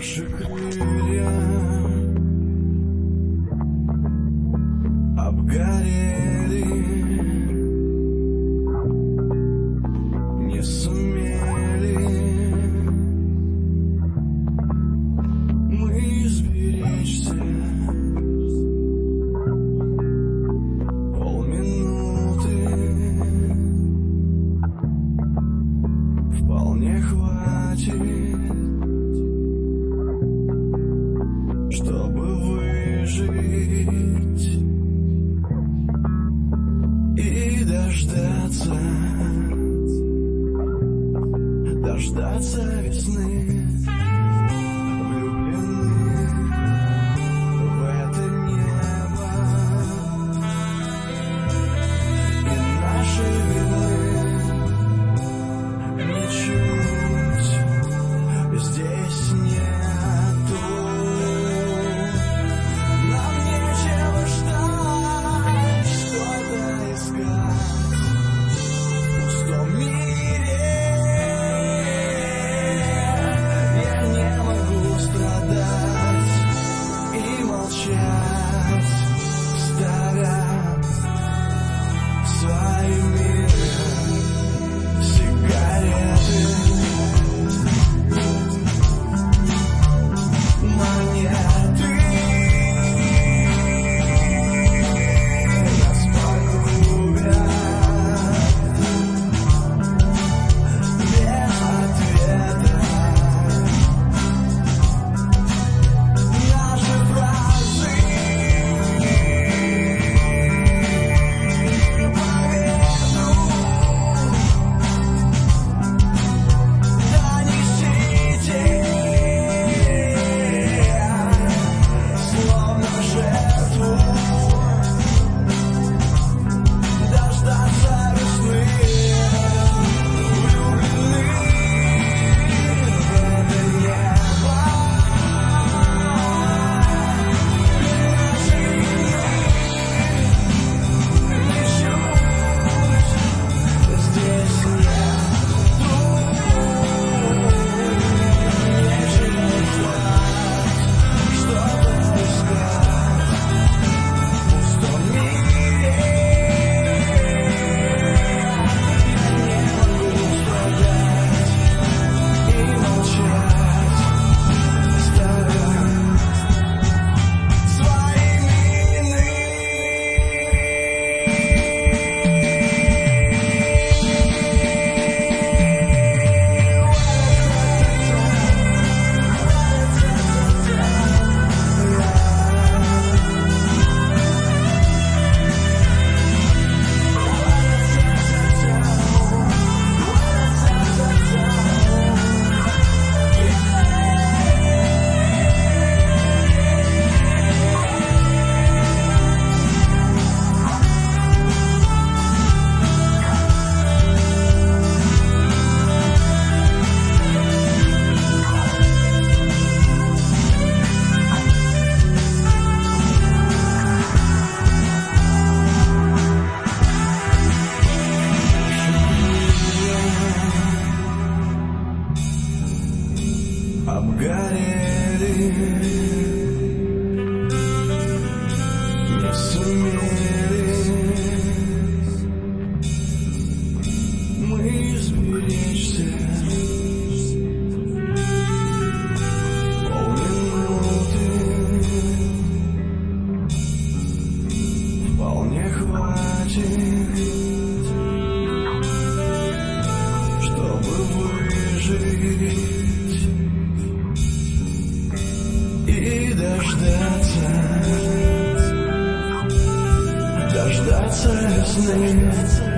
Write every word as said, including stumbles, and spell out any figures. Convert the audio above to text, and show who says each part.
Speaker 1: Наши крылья обгорели, не сумели мы изберечься. Полминуты вполне хватит, чтобы выжить и дождаться, дождаться весны. Влюблены в это небо и наши вины ничуть здесь нету. Нам нечего ждать, что-то искать в пустом мире. Я не могу страдать и молчать, ставя свои миры, сигареты, монеты. Распакуя без ответа наши фразы по ветру. Донесите, словно жертву, дождаться весны. Влюблены в это небо и наши вины ничуть здесь нету. Нечего ждать, что-то искать в пустом мире. Я не могу страдать и молчать, ставя свои мины. Обгорели, не сумели мы изберечься. Полминуты вполне хватит, чтобы выжить и дождаться, дождаться весны.